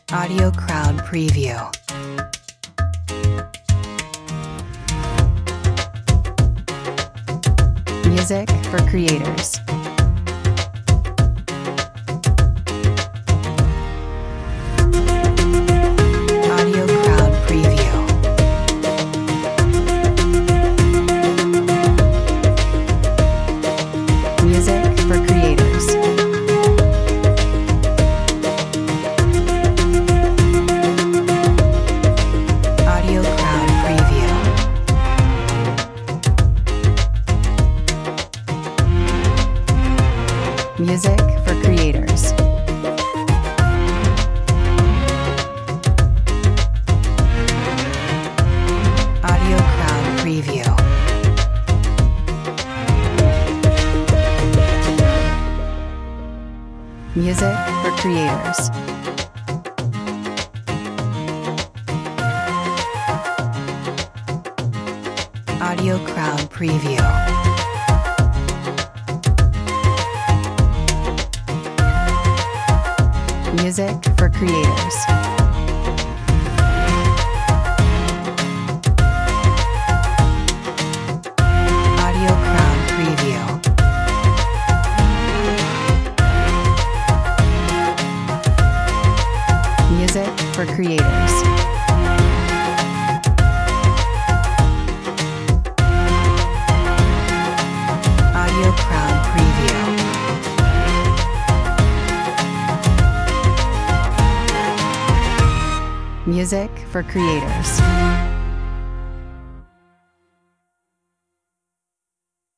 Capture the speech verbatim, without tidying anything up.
Audio Crowd Preview. Music for creators. Audio Crowd Preview. Music for creators. Audio Crowd Preview. Music for creators. Audio Crowd Preview. Music for creators. Audio Crowd Preview. Music for creators. Audio Crowd Preview. Music for creators. Audio Crowd Preview. Music for creators.